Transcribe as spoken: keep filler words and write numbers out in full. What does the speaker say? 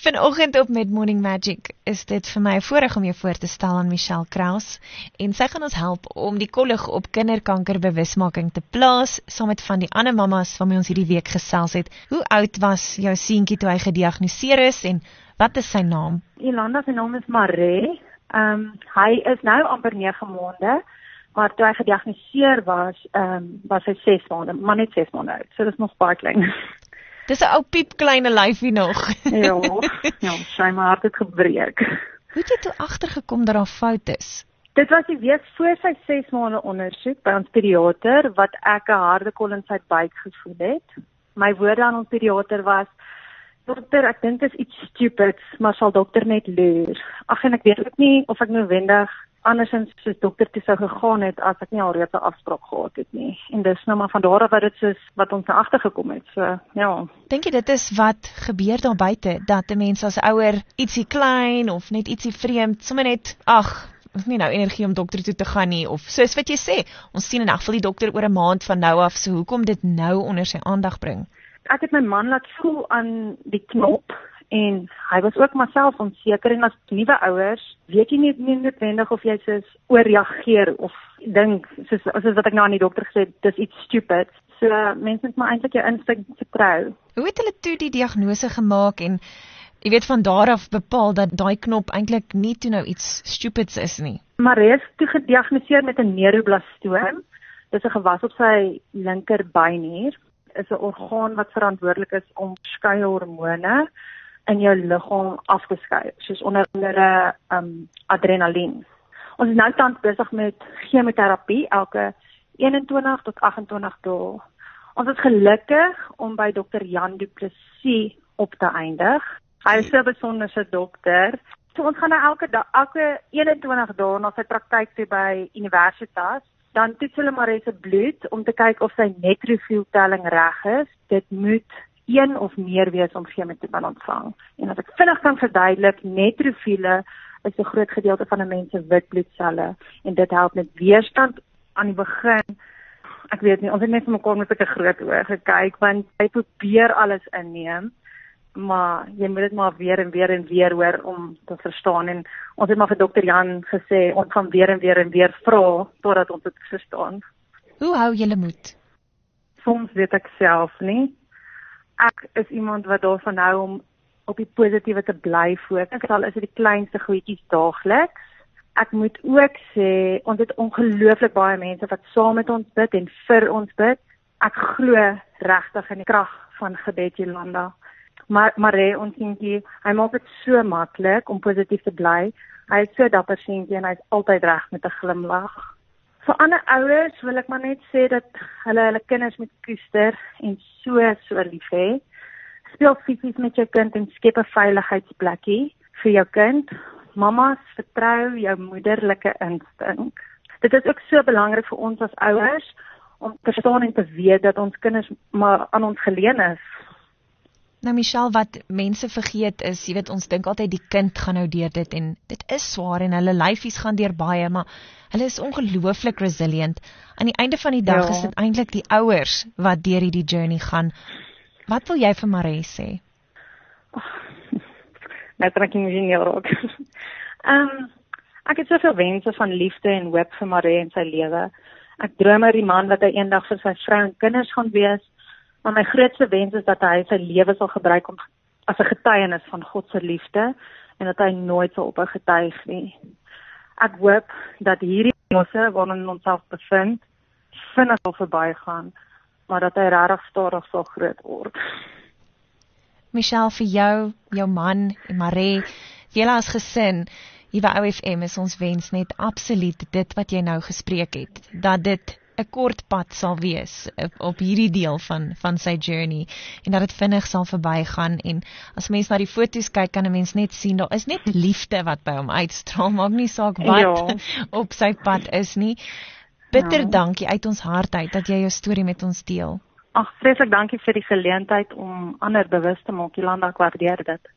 Vanoggend op Mid Morning Magic is dit vir my 'n voorreg om jou voor te stel aan Michelle Kraus en sy gaan ons help om die kollig op kinderkanker bewusmaking te plaas saam met van die ander mammas waarmee ons hierdie week gesels het. Hoe oud was jou seentjie toe hy gediagnoseer is en wat is sy naam? Jolanda se naam is Maree. Um, hy is nou amper nege maande, maar toe hy gediagnoseer was, um, was hy ses maande, maar net ses maande oud, so dit is nog baie klein. Dis 'n ou piepkleine lyfie nog. Ja, ja, sy my hart het gebreek. Hoe het jy toe agtergekom dat daar fout is? Dit was die week voor sy ses maande ondersoek by ons pediater, wat ek 'n harde kol in sy buik gevoel het. My woorde aan ons pediater was, dokter, ek dink dit is iets stupids, maar sal dokter net loer. Ag, en ek weet ook nie of ek noodwendig andersins soos dokter toe sou gegaan het as ek nie alreeds 'n afspraak gehad het nie. En dis nou maar van daar af wat dit soos wat ons nou agtergekom het. So, ja. Dink jy dit is wat gebeur daar buite, dat 'n mens as ouer ietsie klein of net ietsie vreemd, sommer net, ag, ons nie nou energie om dokter toe te gaan nie, of soos wat jy sê, ons sien in elk geval die dokter oor 'n maand van nou af, so hoekom dit nou onder sy aandag bring? Ek het my man laat voel aan die knop, en hy was ook maar self onseker, en as nuwe ouers, weet jy nie, nie noodwendig of jy soos oorreageer, of dink, soos, soos wat ek nou aan die dokter gesê het, dis iets stupid. So, mense moet maar eintlik jou instinkt vertrou. Hoe het hulle toe die diagnose gemaak, en jy weet van daar af bepaal, dat daai knop eintlik nie toe nou iets stupids is nie? Maree is toe gediagnoseer met 'n neuroblastoom, dis 'n gewas op sy linker beinnier, is 'n orgaan wat verantwoordelik is om verskeie hormone in jou liggaam af te skei, soos onder andere um, adrenalien. Ons is nou tans besig met chemoterapie elke eenentwintig tot agt-en-twintig dae. Ons is gelukkig om by dokter Jan Du Plessis op te eindig. Hy is 'n besonderse dokter. So ons gaan nou elke dag, elke eenentwintig dae na sy praktyk toe by Universitas. Dan toets hulle Maree se bloed om te kyk of sy neutrofieltelling reg is. Dit moet een of meer wees om chemo te kan ontvang. En as ek vinnig kan verduidelik, neutrofiele is 'n groot gedeelte van 'n mens se wit bloedselle, en dit help met weerstand aan die begin. Ek weet nie, ons het net vir mekaar met 'n groot oë gekyk, want hy probeer alles inneem, maar jy moet dit maar weer en weer en weer hoor om te verstaan, en ons het maar vir dokter Jan gesê, ons gaan weer en weer en weer vra, totdat ons dit verstaan. Hoe hou julle moed? Soms weet ek self nie. Ek is iemand wat daarvan hou om op die positiewe te bly fokus, al is dit die kleinste goedjies daagliks. Ek moet ook sê, ons het ongelooflik baie mense wat saam met ons bid en vir ons bid. Ek glo regtig in die krag van gebed, Jolanda. Maar Maree, ons seentjie, hy maak dit so maklik om positief te bly. Hy is so dapper seentjie en hy is altyd reg met 'n glimlag. Vir ander ouers wil ek maar net sê dat hulle hulle kinders moet koester en so so lief hê. Speel fisies met jou kind en skep 'n veiligheidsplekkie vir jou kind. Mamas, vertrou jou moederlike instink. Dit is ook so belangrik vir ons as ouers om te verstaan en te weet dat ons kinders maar aan ons geleen is. Nou Michelle, wat mense vergeet is, jy weet, ons dink altyd die kind gaan nou deur dit, en dit is swaar en hulle lyfies gaan deur baie, maar hulle is ongelooflik resilient. Aan die einde van die dag ja. is dit eintlik die ouers wat deur hierdie journey gaan. Wat wil jy vir Maree sê? Oh, nou kan ek emosioneel raak. um, ek het soveel wense van liefde en hoop vir Maree in sy lewe. Ek droom oor die man wat hy eendag vir sy vrou en kinders gaan wees. Maar my grootste wens is dat hy sy lewe sal gebruik om as 'n getuienis van God se liefde, en dat hy nooit sal ophou getuig nie. Ek hoop dat hierdie fase waarin ons self bevind vinnig sal verbygaan, maar dat hy regtig stadig sal groot word. Michelle, vir jou, jou man en Maree, vir julle as gesin, hier by O F M is ons wens net absoluut dit wat jy nou gespreek het, dat dit 'n kort pad sal wees op, op hierdie deel van, van sy journey, en dat dit vinnig sal verbygaan, en as mens na die foto's kyk, kan 'n mens net sien, daar is net liefde wat by hom uitstraal, maak nie saak wat ja. op sy pad is nie. Bitter ja. dankie uit ons hart uit, dat jy jou storie met ons deel. Ag, vreeslik dankie vir die geleentheid om ander bewus te maak, Jolanda, ek waardeer dit.